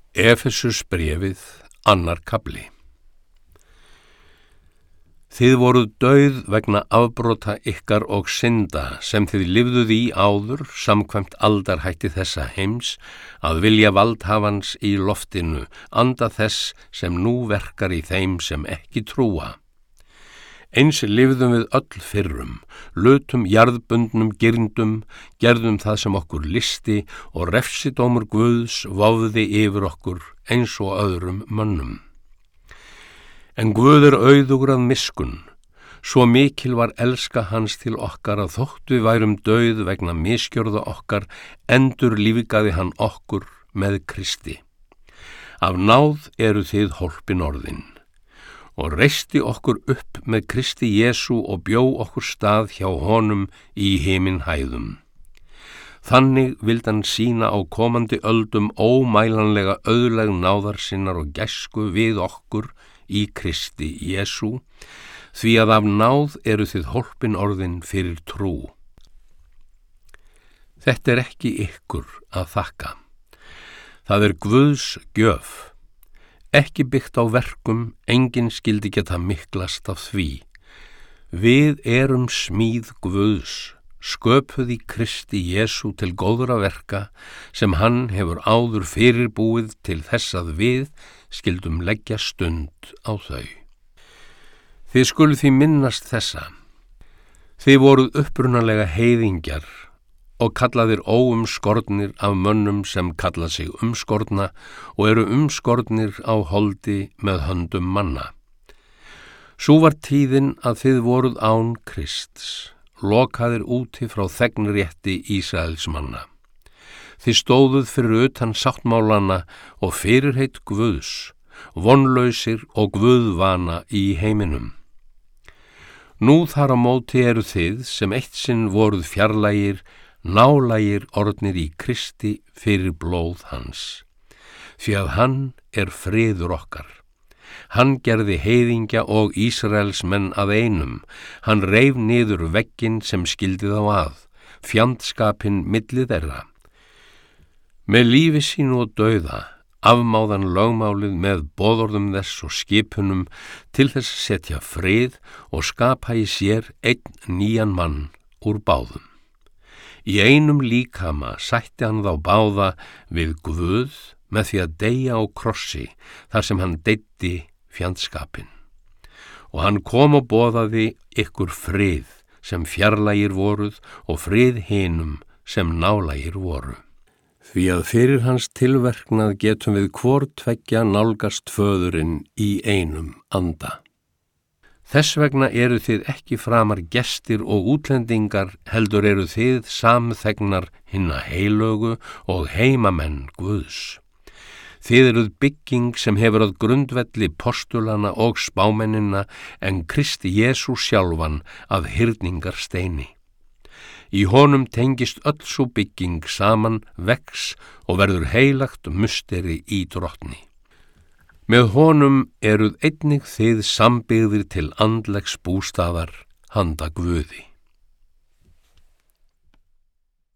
Efesusbréfið, 2. kafli. Þið voruð dauð vegna afbrota ykkar og synda sem þið lifðuð í áður samkvæmt aldarhætti þessa heims, að vilja valdhafans í loftinu, anda þess sem nú verkar í þeim sem ekki trúa. Eins lifðum við öll fyrrum, lutum jarðbundnum girndum, gerðum það sem okkur listi og refsidómur Guðs vofði yfir okkur eins og öðrum mönnum. En Guð auðugur að miskunn, svo mikil var elska hans til okkar að þótt við værum dauð vegna misgjörða okkar, endurlífgaði hann okkur með Kristi. Af náð eru þið hólpin orðin. Og reisti okkur upp með Kristi Jesú og bjó okkur stað hjá honum í himinhæðum. Þannig vildi hann sýna á komandi öldum ómælanlega auðleg náðar sinnar og gæsku við okkur í Kristi Jesú, því að af náð eru þið hólpin orðin fyrir trú. Þetta er ekki ykkur að þakka. Það er Guðs gjöf. Ekki byggt á verkum, enginn skyldi geta miklast af því. Við erum smíð Guðs, sköpuð í Kristi Jesú til góðra verka, sem hann hefur áður fyrirbúið til þess að við skildum leggja stund á þau. Þið skuluð því minnast þessa. Þið voruð upprunalega heiðingjar og kallaðir óumskornir af mönnum sem kalla sig umskorna og eru umskornir á holdi með höndum manna. Sú var tíðin að þið voruð án Krists, lokaðir úti frá þegnrétti Ísraels manna. Þið stóðuð fyrir utan sáttmálana og fyrirheit Guðs, vonlausir og guðvana í heiminum. Nú þar á móti eru þið sem eitt sinn voruð fjarlægir, nálægir orðnir í Kristi fyrir blóð hans. Því að hann er friður okkar. Hann gerði heiðingja og Ísraels menn að einum. Hann reif niður vegginn sem skildi þá að, fjandskapinn milli þeirra. Með lífi sínu og dauða afmáðan lögmálið með boðorðum þess og skipunum til þess að setja frið og skapa í sér einn nýjan mann úr báðum. Í einum líkama sætti hann þá báða við Guð með því að deyja á krossi þar sem hann deyddi fjandskapinn. Og hann kom og boðaði ykkur frið sem fjarlægir voruð og frið hinum sem nálægir voru. Því að fyrir hans tilverknað getum við hvor tveggja nálgast föðurinn í einum anda. Þess vegna eru þið ekki framar gestir og útlendingar, heldur eru þið samþegnar hinna heilögu og heimamenn Guðs. Þið eruð bygging sem hefur að grundvelli postulana og spámennina en Kristi Jesú sjálfan að hyrningarsteini. Í honum tengist öll sú bygging saman, vex og verður heilagt musteri í drottni. Með honum eruð einnig þið sambyggðir til andlegs bústaðar handa Guði.